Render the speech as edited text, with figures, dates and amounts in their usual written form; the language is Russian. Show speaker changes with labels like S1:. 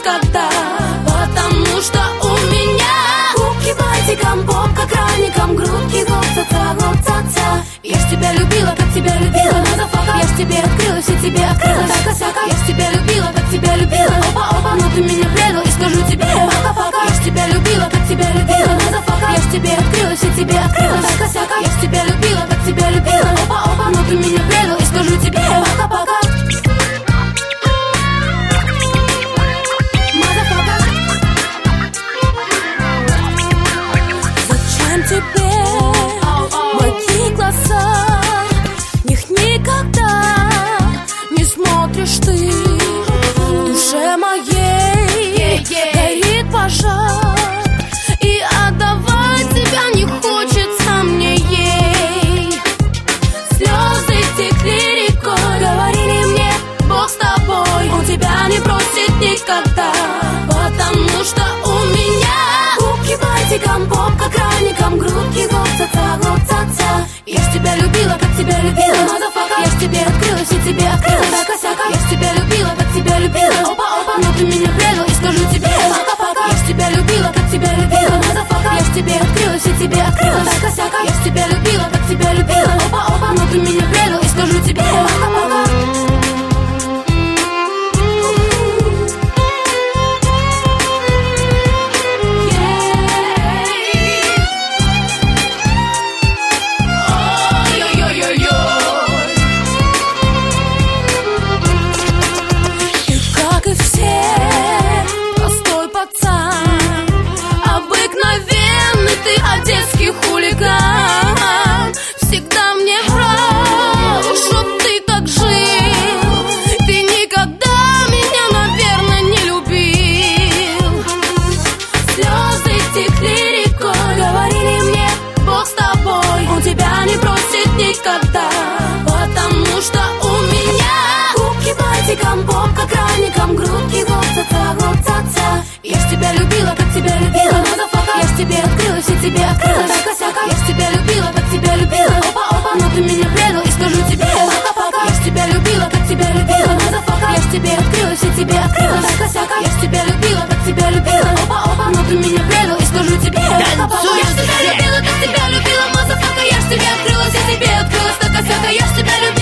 S1: никогда. Потому что у меня губки бантиком, попка краником, грудки гоп-ца-ца, гоп-ца-ца. Я ж тебя любила, как тебя любила, мазафака. Я ж тебе открылась и тебе открылась, так-а-сяка. Я ж тебя любила, как тебя любила, опа-опа. Но ты меня предал и скажу тебе пока-пока. Я ж тебя любила, как тебя любила, мазафака. Я ж тебе открылась и тебе открылась, так-а-сяка. Я ж тебя любила, как тебя любила, опа-опа. Но ты меня предал и скажу тебе пока-пока. Зачем тебе мои глаза? В них никогда не смотришь ты. В душе моей горит пожар, и отдавать тебя не хочется мне ей. Слезы текли рекой, говорили мне, Бог с тобой, он тебя не бросит никогда. Потому что у меня губки бантиком, попка краником, грудки гоп-ца-ца, гоп-ца-ца. Я ж тебя любила, как тебя любила, мазафака. Я ж тебе открылась и тебе открылась, так-а-сяка. Я ж тебя любила, как тебя любила, опа-опа. Но ты меня предал и скажу тебе пока-пока. Я ж тебя любила, как тебя любила, мазафака. Я ж тебе открылась и тебе открылась, так-а-сяка. Я ж тебя любила, как тебя любила, опа-опа. Но ты меня предал и скажу тебе пока-пока. Одесский хулиган, всегда мне врал, чтоб ты так жил. Ты никогда меня, наверное, не любил. Слезы текли рекой, говорили мне, Бог с тобой, он тебя не бросит никогда. Потому что у меня губки бантиком, попка краником, грудки гоп-ца-ца, гоп-ца-ца. Я ж тебя любила, как тебя любила, мазафака. Я ж тебе открылась и тебе открылась, так-а-сяка. Я ж тебя любила, как тебя любила, опа-опа. Но ты меня предал и скажу тебе пока-пока. Я ж тебя любила, как тебя любила, мазафака. Я ж тебе открылась и тебе открылась, так-а-сяка. Я ж тебя любила, как тебя любила, опа-опа. Но ты меня предал и скажу тебе пока-пока. Я ж тебя любила, как тебя любила, мазафака. Я ж тебе открылась и тебе открылась, так-а-сяка. Я ж тебя любила.